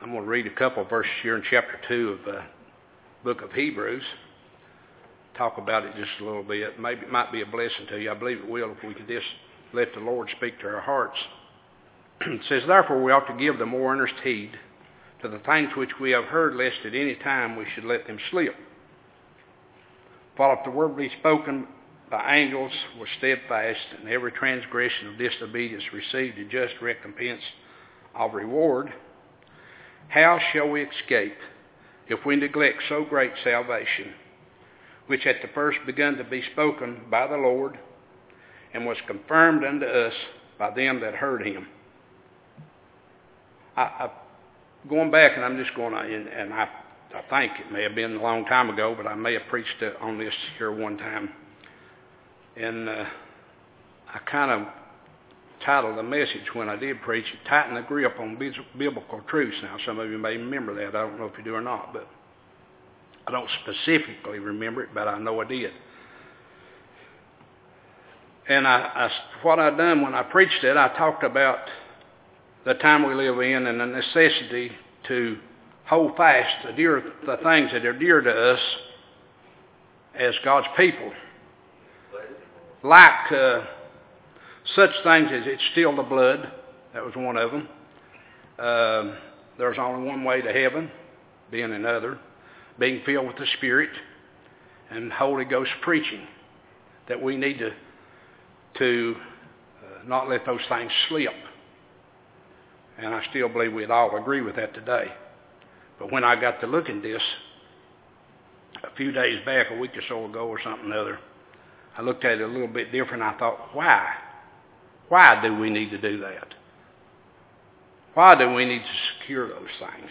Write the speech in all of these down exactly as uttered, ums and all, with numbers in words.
I'm going to read a couple of verses here in chapter two of the book of Hebrews. Talk about it just a little bit. Maybe it might be a blessing to you. I believe it will if we could just let the Lord speak to our hearts. It says, therefore we ought to give the more earnest heed to the things which we have heard, lest at any time we should let them slip. For if the word be spoken by angels was steadfast, and every transgression of disobedience received a just recompense of reward, how shall we escape if we neglect so great salvation, which at the first begun to be spoken by the Lord, and was confirmed unto us by them that heard him? I, I, going back, and I'm just going to, and, and I, I think it may have been a long time ago, but I may have preached on this here one time. And uh, I kind of titled the message when I did preach, Tighten the Grip on Biblical Truths. Now, some of you may remember that. I don't know if you do or not, but I don't specifically remember it, but I know I did. And I, I, what I done when I preached it, I talked about the time we live in and the necessity to hold fast the, dear, the things that are dear to us as God's people. Like uh, such things as it's still the blood. That was one of them. Uh, there's only one way to heaven, being another. Being filled with the Spirit and Holy Ghost preaching. That we need to, to uh, not let those things slip. And I still believe we'd all agree with that today. But when I got to look at this a few days back, a week or so ago or something or other, I looked at it a little bit different. I thought, why? Why do we need to do that? Why do we need to secure those things?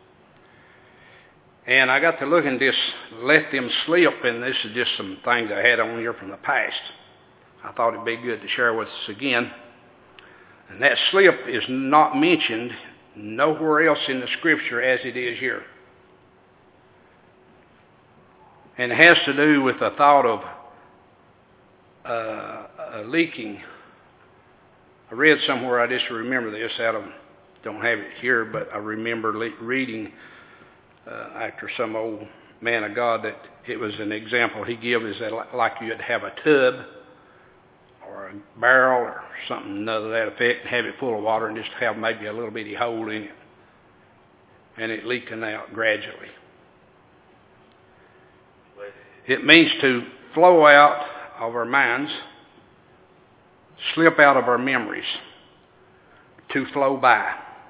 And I got to look at this, let them slip, and this is just some things I had on here from the past. I thought it'd be good to share with us again. And that slip is not mentioned nowhere else in the Scripture as it is here. And it has to do with the thought of uh, uh, leaking. I read somewhere, I just remember this out of, don't have it here, but I remember le- reading uh, after some old man of God that it was an example he gave is that like you'd have a tub or a barrel or something to that effect and have it full of water and just have maybe a little bitty hole in it and it leaking out gradually. It means to flow out of our minds, slip out of our memories, to flow by,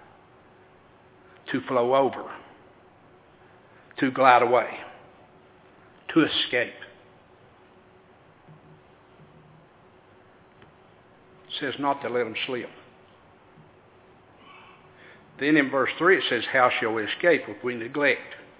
to flow over, to glide away, to escape. It says not to let them slip. Then in verse three it says, how shall we escape if we neglect?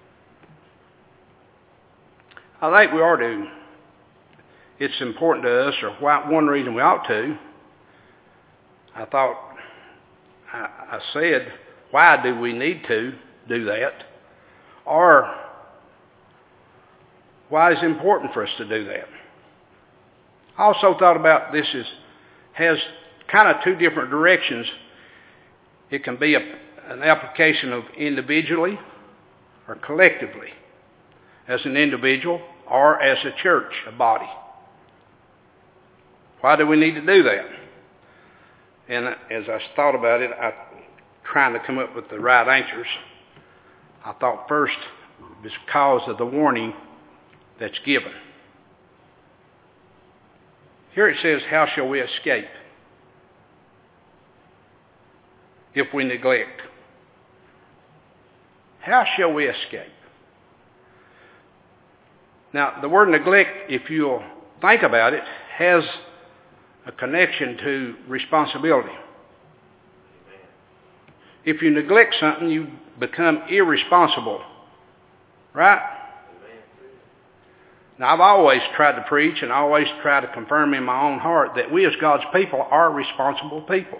I think we ought to. It's important to us, or why, one reason we ought to. I thought, I, I said, why do we need to do that? Or why is it important for us to do that? I also thought about this is, has kind of two different directions. It can be a, an application of individually or collectively, as an individual or as a church, a body. Why do we need to do that? And as I thought about it, I trying to come up with the right answers. I thought first, because of the warning that's given. Here it says, how shall we escape if we neglect? How shall we escape? Now, the word neglect, if you'll think about it, has a connection to responsibility. If you neglect something, you become irresponsible. Right? Now, I've always tried to preach and I always try to confirm in my own heart that we as God's people are responsible people.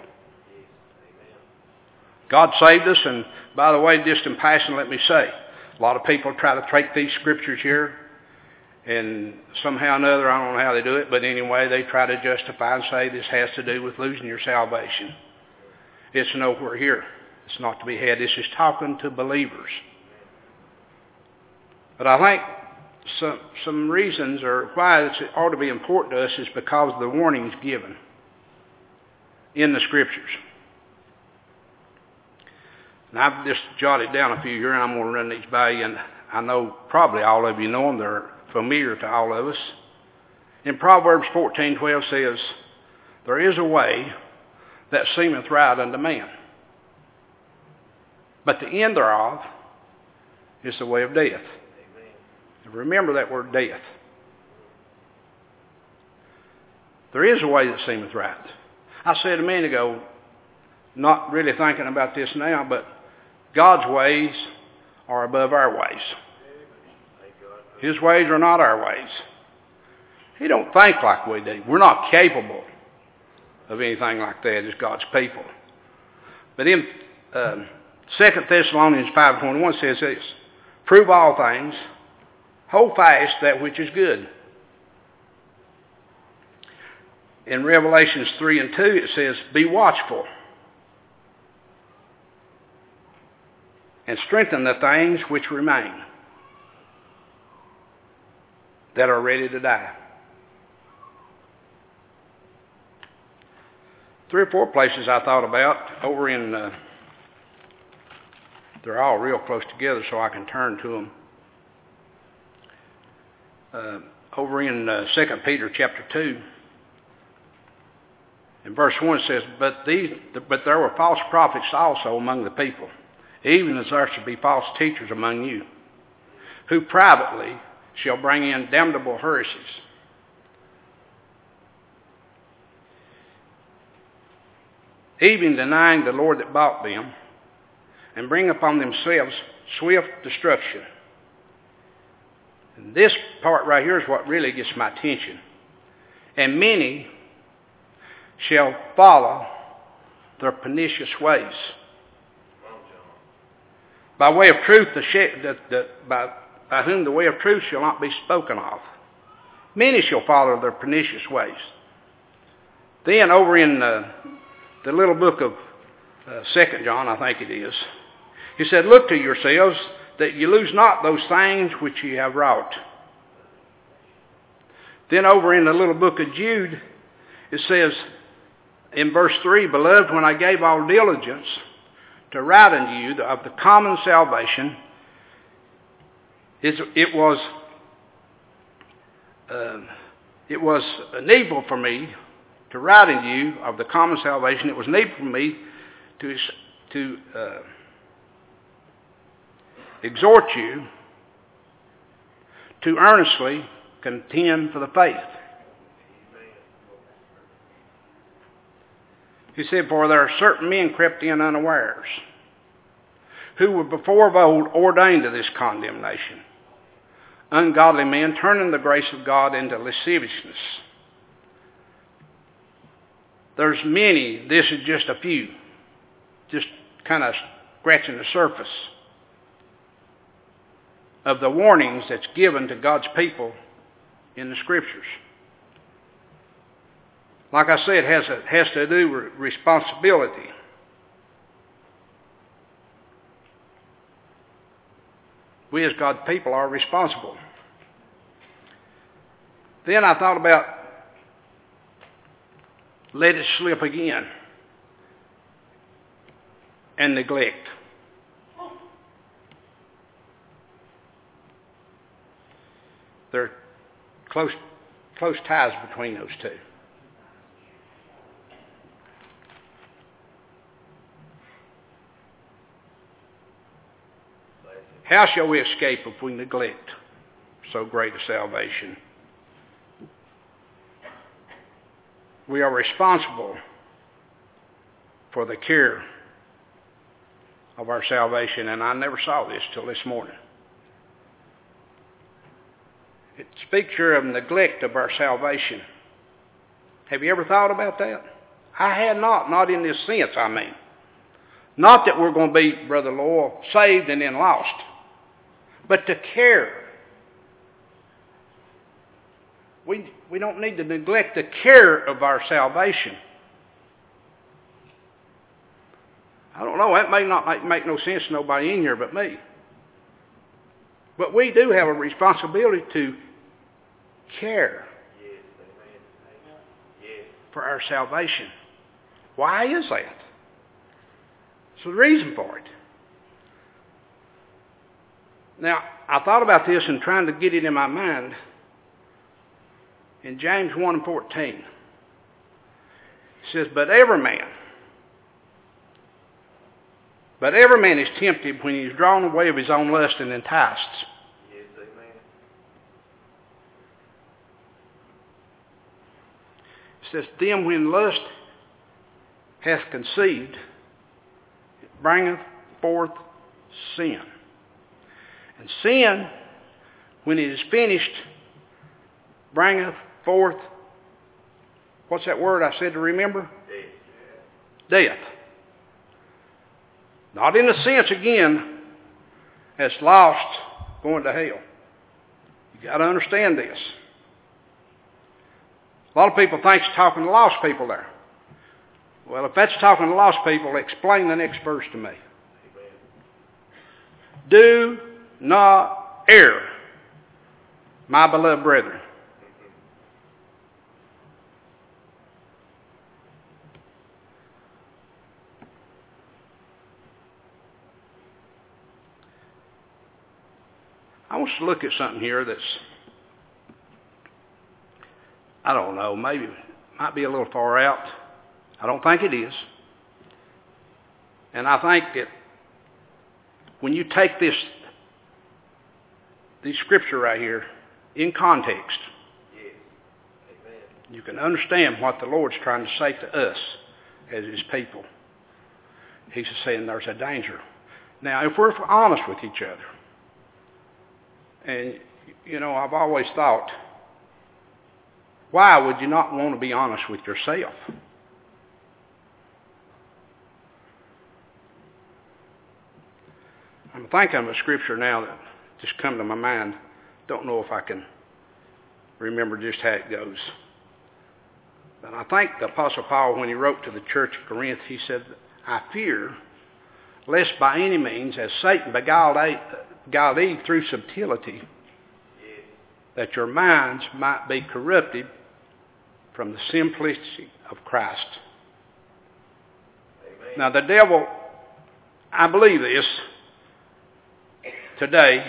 God saved us, and by the way, just in passing, let me say, a lot of people try to take these scriptures here and somehow or another, I don't know how they do it, but anyway, they try to justify and say this has to do with losing your salvation. It's nowhere here. It's not to be had. This is talking to believers. But I think some, some reasons or why it ought to be important to us is because of the warnings given in the Scriptures. And I've just jotted down a few here, and I'm going to run these by you, and I know probably all of you know them. They're familiar to all of us. In Proverbs fourteen twelve says, there is a way that seemeth right unto man, but the end thereof is the way of death. Amen. Remember that word death. There is a way that seemeth right. I said a minute ago, not really thinking about this now, but God's ways are above our ways. His ways are not our ways. He don't think like we do. We're not capable of anything like that as God's people. But in uh, Second Thessalonians five twenty-one says this, prove all things, hold fast that which is good. In Revelations three and two it says, be watchful and strengthen the things which remain that are ready to die. Three or four places I thought about over in, uh, they're all real close together so I can turn to them. Uh, over in uh, Second Peter chapter two, in verse one it says, but, these, but there were false prophets also among the people, even as there should be false teachers among you, who privately shall bring in damnable heresies. Even denying the Lord that bought them, and bring upon themselves swift destruction. And this part right here is what really gets my attention. And many shall follow their pernicious ways. By way of truth, the, the, the, by, by whom the way of truth shall not be spoken of. Many shall follow their pernicious ways. Then over in uh, the little book of uh, Second John, I think it is, he said, look to yourselves that you lose not those things which ye have wrought. Then over in the little book of Jude, it says in verse three, beloved, when I gave all diligence to write unto you of the common salvation, it was uh, it was needful for me to write unto you of the common salvation. It was needful for me to to uh, exhort you to earnestly contend for the faith. He said, for there are certain men crept in unawares, who were before of old ordained to this condemnation, ungodly men, turning the grace of God into lasciviousness. There's many, this is just a few, just kind of scratching the surface of the warnings that's given to God's people in the Scriptures. Like I said, it has, a, has to do with responsibility. We as God's people are responsible. Then I thought about let it slip again and neglect. There are close, close ties between those two. How shall we escape if we neglect so great a salvation? We are responsible for the care of our salvation, and I never saw this till this morning. It speaks here of neglect of our salvation. Have you ever thought about that? I had not, not in this sense, I mean. Not that we're going to be, Brother Lowell, saved and then lost, but to care. We, we don't need to neglect the care of our salvation. I don't know, that may not make, make no sense to nobody in here but me. But we do have a responsibility to care for our salvation. Why is that? So the reason for it. Now, I thought about this and trying to get it in my mind. In James one and fourteen, it says, But every man, but every man is tempted when he is drawn away of his own lust and enticed. Yes, amen. It says, Then when lust hath conceived, it bringeth forth sin. And sin, when it is finished, bringeth forth, what's that word I said to remember? Death. Death. Not in the sense, again, as lost going to hell. You've got to understand this. A lot of people think it's talking to lost people there. Well, if that's talking to lost people, explain the next verse to me. Amen. Do not err, my beloved brethren. I want us to look at something here that's, I don't know, maybe might be a little far out. I don't think it is. And I think that when you take this, this scripture right here in context, Yes. Amen. you can understand what the Lord's trying to say to us as His people. He's saying there's a danger. Now, if we're honest with each other, and, you know, I've always thought, why would you not want to be honest with yourself? I'm thinking of a scripture now that just come to my mind. Don't know if I can remember just how it goes. But I think the Apostle Paul, when he wrote to the church of Corinth, he said, I fear lest by any means, as Satan beguiled Eve through subtlety, Yes. that your minds might be corrupted from the simplicity of Christ. Amen. Now the devil, I believe this, today,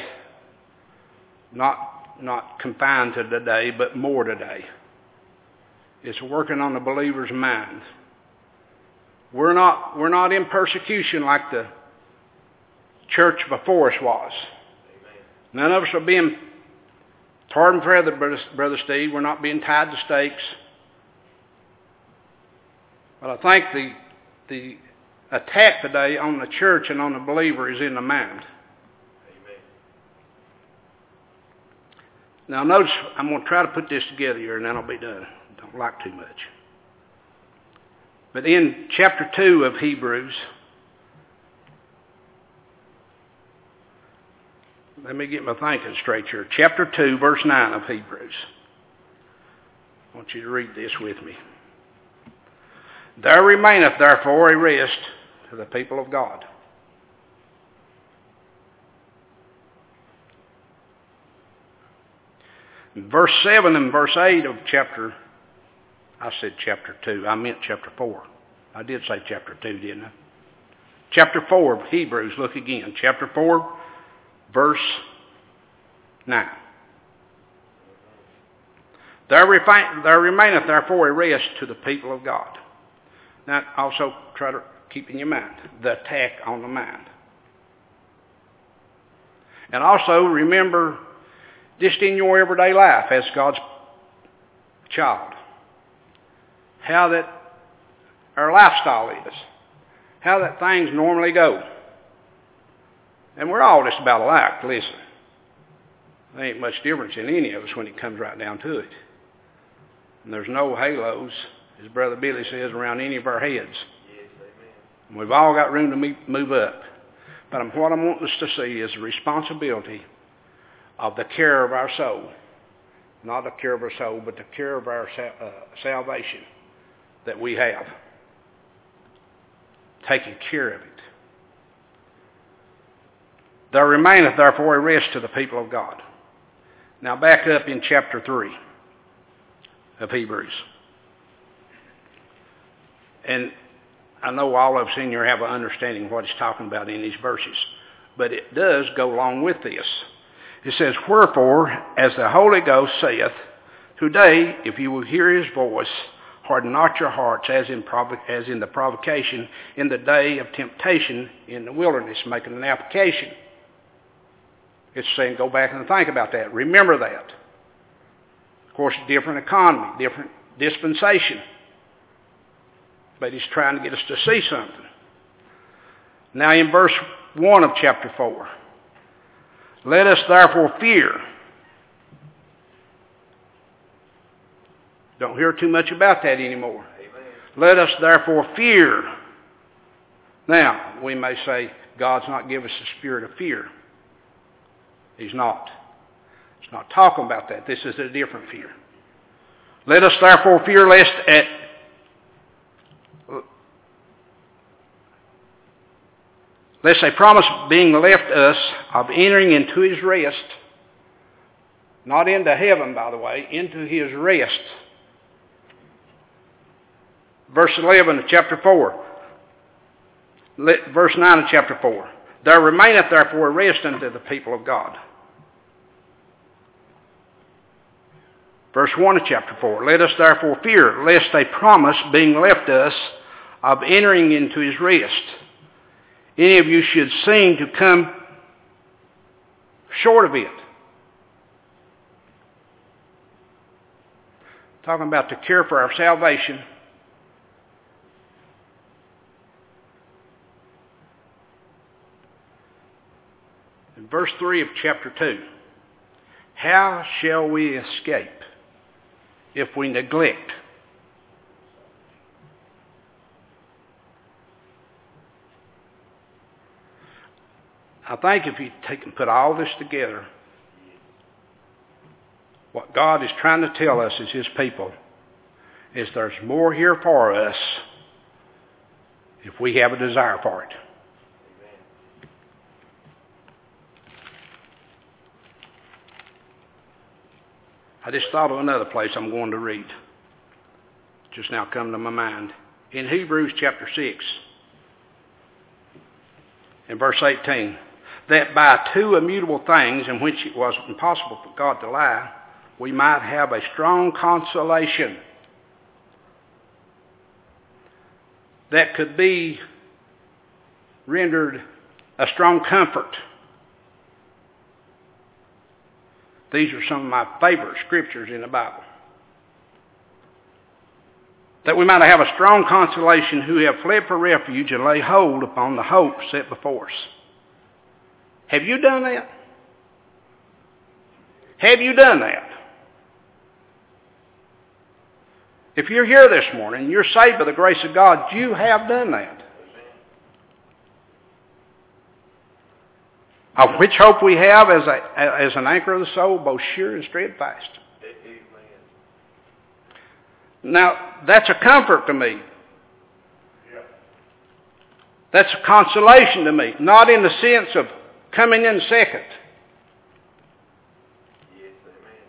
not, not confined to today, but more today, is working on the believer's mind. We're not, we're not in persecution like the church before us was. Amen. None of us are being tarred and feathered, Brother, Brother Steve. We're not being tied to stakes. But I think the, the attack today on the church and on the believer is in the mind. Amen. Now notice, I'm going to try to put this together here and then I'll be done. Don't like too much. But in chapter two of Hebrews, let me get my thinking straight here. Chapter two, verse nine of Hebrews. I want you to read this with me. There remaineth therefore a rest to the people of God. In verse seven and verse eight of chapter, I said chapter two, I meant chapter four. I did say chapter two, didn't I? Chapter four of Hebrews, look again. Chapter four, verse nine. There, refi- there remaineth therefore a rest to the people of God. Now also try to keep in your mind the attack on the mind. And also remember, just in your everyday life as God's child, how that our lifestyle is, how that things normally go. And we're all just about alike, listen. There ain't much difference in any of us when it comes right down to it. And there's no halos, as Brother Billy says, around any of our heads. Yes, amen. And we've all got room to move up. But what I want us to see is the responsibility of the care of our soul. Not the care of our soul, but the care of our uh, salvation that we have. Taking care of it. There remaineth therefore a rest to the people of God. Now back up in chapter three of Hebrews. And I know all of us in here have an understanding of what he's talking about in these verses. But it does go along with this. It says, wherefore, as the Holy Ghost saith, today, if you will hear his voice, harden not your hearts as in, provo- as in the provocation in the day of temptation in the wilderness, making an application. It's saying go back and think about that. Remember that. Of course, different economy, different dispensation. But he's trying to get us to see something. Now in verse one of chapter four. Let us therefore fear. Don't hear too much about that anymore. Amen. Let us therefore fear. Now, we may say, God's not given us a spirit of fear. He's not. He's not talking about that. This is a different fear. Let us therefore fear lest at lest a promise being left us of entering into his rest, not into heaven, by the way, into his rest. Verse eleven of chapter four. Verse nine of chapter four. There remaineth therefore a rest unto the people of God. Verse one of chapter four. Let us therefore fear, lest a promise being left us of entering into his rest, any of you should seem to come short of it. Talking about the cure for our salvation. In verse three of chapter two. How shall we escape if we neglect? I think if you take and put all this together, what God is trying to tell us as his people is there's more here for us if we have a desire for it. I just thought of another place I'm going to read. Just now come to my mind. In Hebrews chapter six, in verse eighteen, that by two immutable things in which it was impossible for God to lie, we might have a strong consolation that could be rendered a strong comfort. These are some of my favorite scriptures in the Bible. That we might have a strong consolation who have fled for refuge and lay hold upon the hope set before us. Have you done that? Have you done that? If you're here this morning and you're saved by the grace of God, you have done that. Of which hope we have as, a, as an anchor of the soul, both sure and steadfast. Amen. Now, that's a comfort to me. That's a consolation to me. Not in the sense of coming in second. Yes, amen.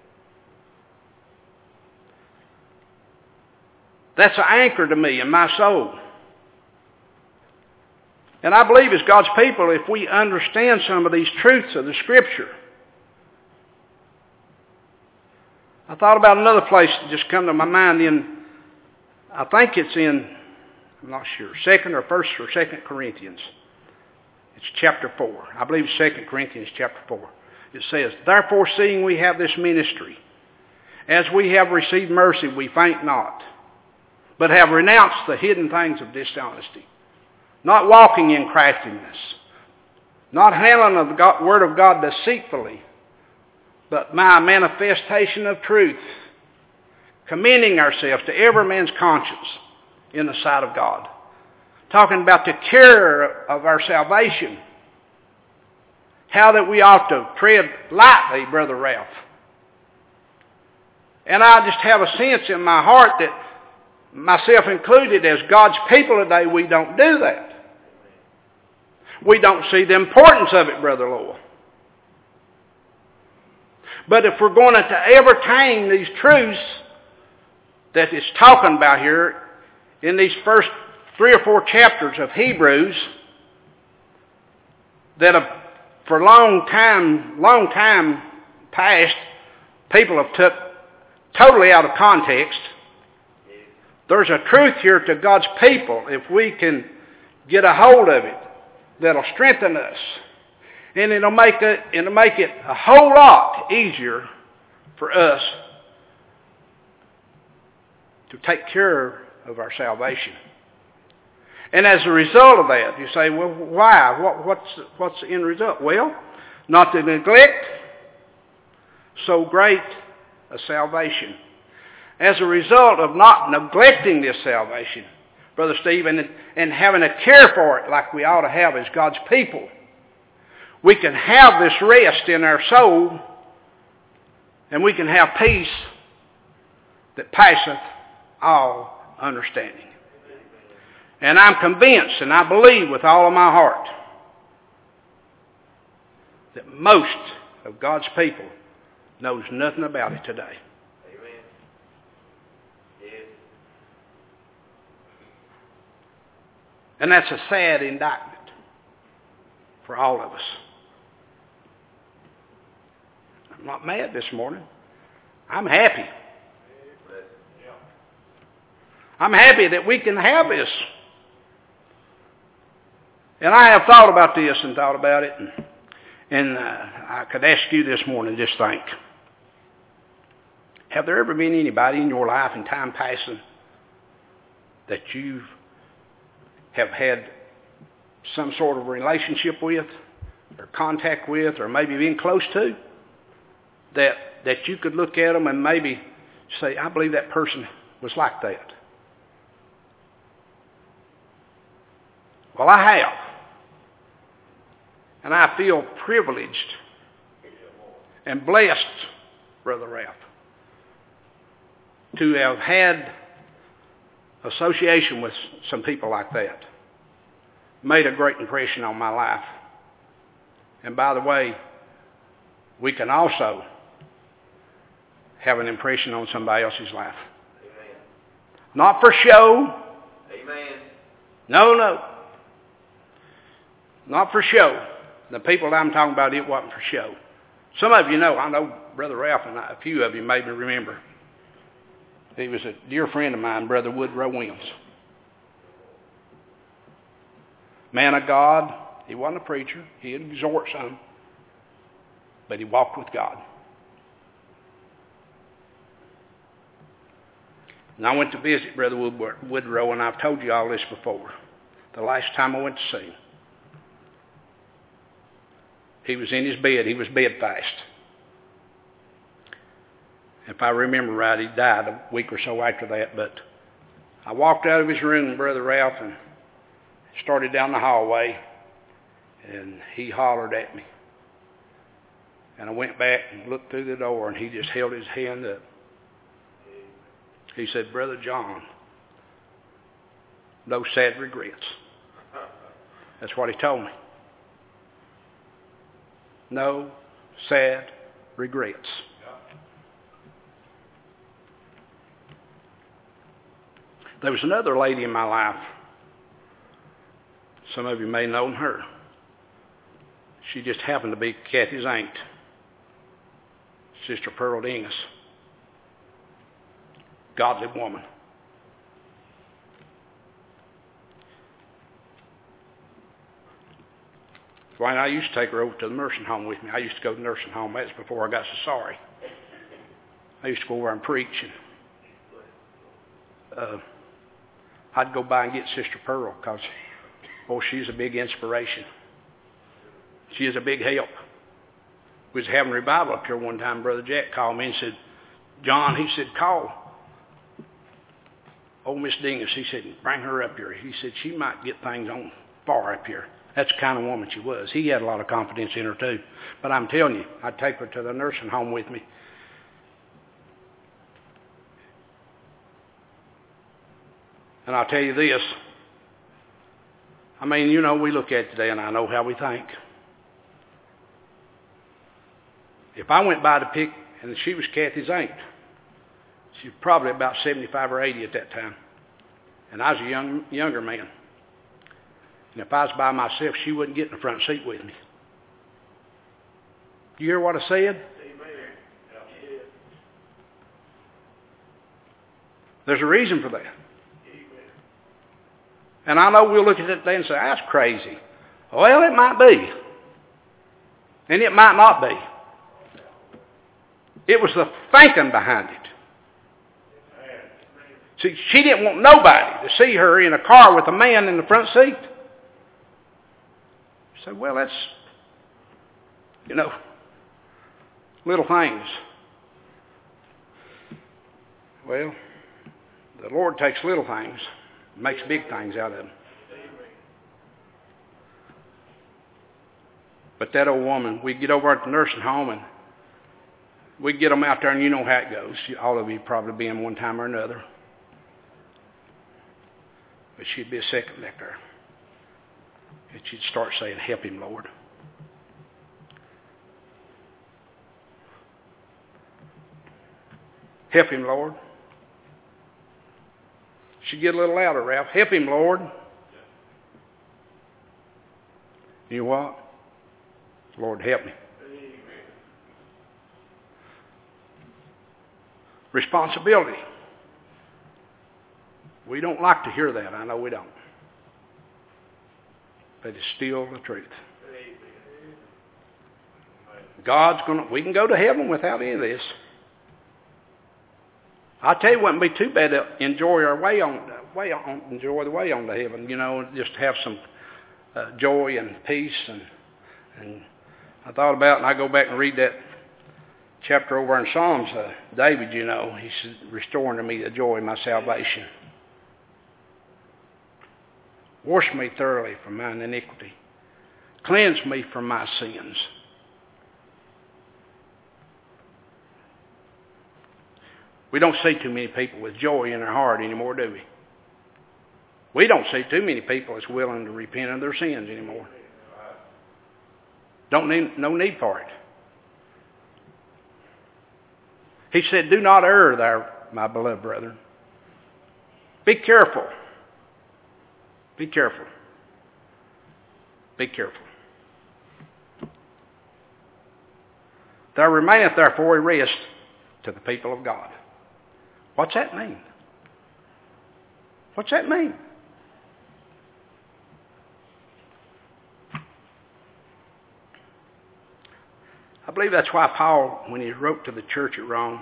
That's an anchor to me in my soul. And I believe as God's people, if we understand some of these truths of the Scripture. I thought about another place that just come to my mind in, I think it's in, I'm not sure, second or first or second Corinthians. It's chapter four. I believe it's second Corinthians chapter four. It says, therefore seeing we have this ministry, as we have received mercy, we faint not, but have renounced the hidden things of dishonesty. Not walking in craftiness, not handling the God, word of God deceitfully, but by a manifestation of truth, commending ourselves to every man's conscience in the sight of God. Talking about the care of our salvation. How that we ought to tread lightly, Brother Ralph. And I just have a sense in my heart that, myself included, as God's people today, we don't do that. We don't see the importance of it, Brother Lowell. But if we're going to ever attain these truths that it's talking about here in these first three or four chapters of Hebrews, that have, for long time, long time past, people have took totally out of context. There's a truth here to God's people, if we can get a hold of it, that'll strengthen us. And it'll make it, it'll make it a whole lot easier for us to take care of our salvation. And as a result of that, you say, well, why? What, what's, what's the end result? Well, not to neglect so great a salvation. As a result of not neglecting this salvation, Brother Steve, and, and having a care for it like we ought to have as God's people, we can have this rest in our soul, and we can have peace that passeth all understanding. And I'm convinced, and I believe with all of my heart, that most of God's people knows nothing about it today. Amen. Yes. And that's a sad indictment for all of us. I'm not mad this morning. I'm happy. I'm happy that we can have this. And I have thought about this and thought about it. And, and uh, I could ask you this morning, just think. Have there ever been anybody in your life in time passing that you have had some sort of relationship with or contact with or maybe been close to, that, that you could look at them and maybe say, I believe that person was like that? Well, I have. And I feel privileged and blessed, Brother Ralph, to have had association with some people like that. Made a great impression on my life. And by the way, we can also have an impression on somebody else's life. Amen. Not for show. Amen. No, no. Not for show. The people that I'm talking about, it wasn't for show. Some of you know, I know Brother Ralph, and a few of you maybe remember. He was a dear friend of mine, Brother Woodrow Williams. Man of God. He wasn't a preacher. He'd exhort some. But he walked with God. And I went to visit Brother Woodrow, and I've told you all this before. The last time I went to see him, he was in his bed. He was bedfast. If I remember right, he died a week or so after that. But I walked out of his room, Brother Ralph, and started down the hallway, and he hollered at me. And I went back and looked through the door, and he just held his hand up. He said, Brother John, no sad regrets. That's what he told me. No sad regrets. There was another lady in my life. Some of you may know her. She just happened to be Kathy's aunt, Sister Pearl Dingus. Godly woman. Dwayne, I used to take her over to the nursing home with me. I used to go to the nursing home. That's before I got so sorry. I used to go over and preach. And, uh, I'd go by and get Sister Pearl because, oh, she's a big inspiration. She is a big help. We was having revival up here one time. Brother Jack called me and said, John, he said, call old Miss Dingus. He said, bring her up here. He said, she might get things on far up here. That's the kind of woman she was. He had a lot of confidence in her too. But I'm telling you, I'd take her to the nursing home with me. And I'll tell you this. I mean, you know, we look at it today and I know how we think. If I went by to pick, and she was Kathy's aunt, she was probably about seventy-five or eighty at that time. And I was a young, younger man. And if I was by myself, she wouldn't get in the front seat with me. You hear what I said? Amen. There's a reason for that. And I know we'll look at it today and say, that's crazy. Well, it might be. And it might not be. It was the thinking behind it. See, she didn't want nobody to see her in a car with a man in the front seat. You say, well, that's, you know, little things. Well, the Lord takes little things, makes big things out of them. But that old woman, we'd get over at the nursing home and we'd get them out there, and you know how it goes. All of you probably been one time or another. But she'd be a second back there. And she'd start saying, help him, Lord. Help him, Lord. She'd get a little louder, Ralph. Help him, Lord. You know what? Lord, help me. Responsibility. We don't like to hear that. I know we don't. But it's still the truth. God's going to, we can go to heaven without any of this. I tell you, it wouldn't be too bad to enjoy our way on, way on, enjoy the way on to heaven. You know, just have some uh, joy and peace. And, and I thought about it, and I go back and read that chapter over in Psalms. Uh, David, you know, he's restoring to me the joy of my salvation. Wash me thoroughly from mine iniquity. Cleanse me from my sins. We don't see too many people with joy in their heart anymore, do we? We don't see too many people that's willing to repent of their sins anymore. Don't need, no need for it. He said, do not err there, my beloved brethren. Be careful. Be careful. Be careful. There remaineth therefore a rest to the people of God. What's that mean? What's that mean? I believe that's why Paul, when he wrote to the church at Rome,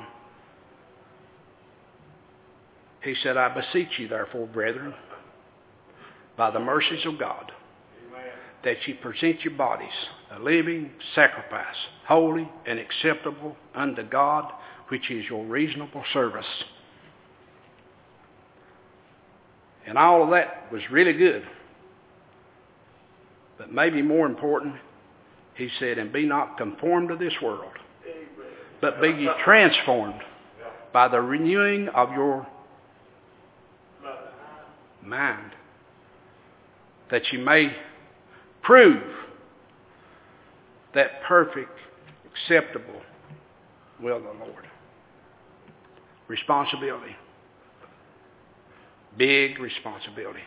he said, I beseech you therefore, brethren, by the mercies of God, Amen, that ye present your bodies a living sacrifice, holy and acceptable unto God, which is your reasonable service. And all of that was really good. But maybe more important, he said, and be not conformed to this world, but be ye transformed by the renewing of your mind, that you may prove that perfect, acceptable will of the Lord. Responsibility. Big responsibility.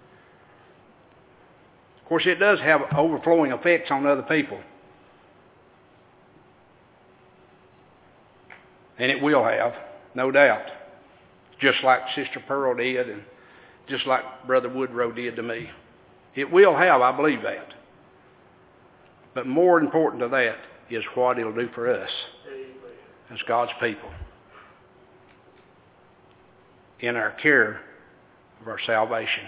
Of course, it does have overflowing effects on other people. And it will have, no doubt. Just like Sister Pearl did and just like Brother Woodrow did to me. It will have, I believe that. But more important to that is what it'll do for us as God's people in our care of our salvation.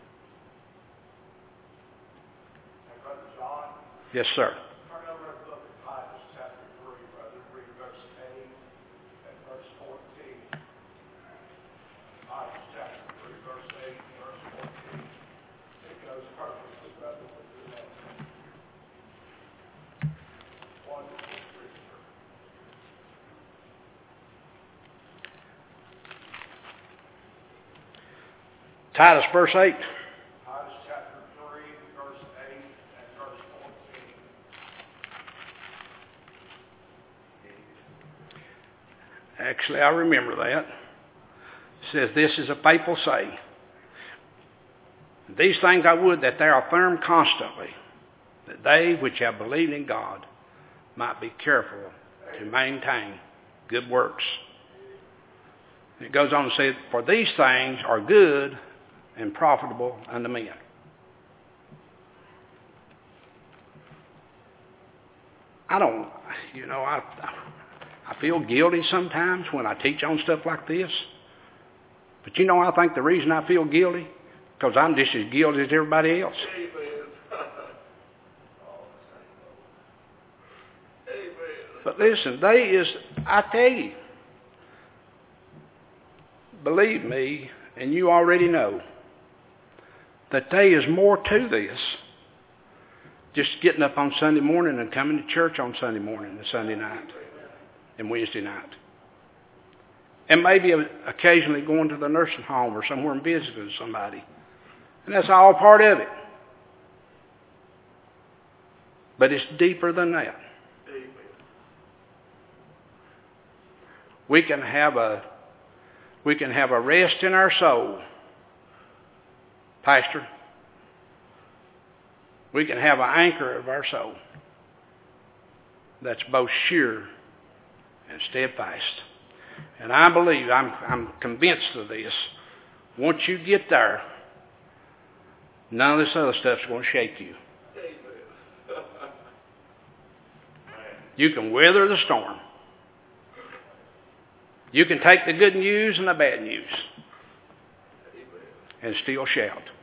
Yes, sir. Turn over to the book of Titus, chapter three, brother. Read verse eight and verse fourteen. Titus, chapter three, verse eight and verse fourteen. It goes perfectly, brother, with the next. Wonderful scripture. Titus, verse eight. Titus, chapter three, Actually, I remember that. It says, this is a faithful saying. These things I would that they are firm constantly, that they which have believed in God might be careful to maintain good works. It goes on to say, for these things are good and profitable unto men. I don't, you know, I, I feel guilty sometimes when I teach on stuff like this. But you know, I think the reason I feel guilty, because I'm just as guilty as everybody else. Amen. Amen. But listen, they is, I tell you, believe me, and you already know, that there is more to this just getting up on Sunday morning and coming to church on Sunday morning and Sunday night and Wednesday night. And maybe occasionally going to the nursing home or somewhere and visiting somebody. And that's all part of it. But it's deeper than that. Amen. We can have a we can have a rest in our soul, Pastor. We can have an anchor of our soul that's both sure and steadfast. And I believe, I'm, I'm convinced of this, once you get there, none of this other stuff's going to shake you. Amen. You can weather the storm. You can take the good news and the bad news and still shout.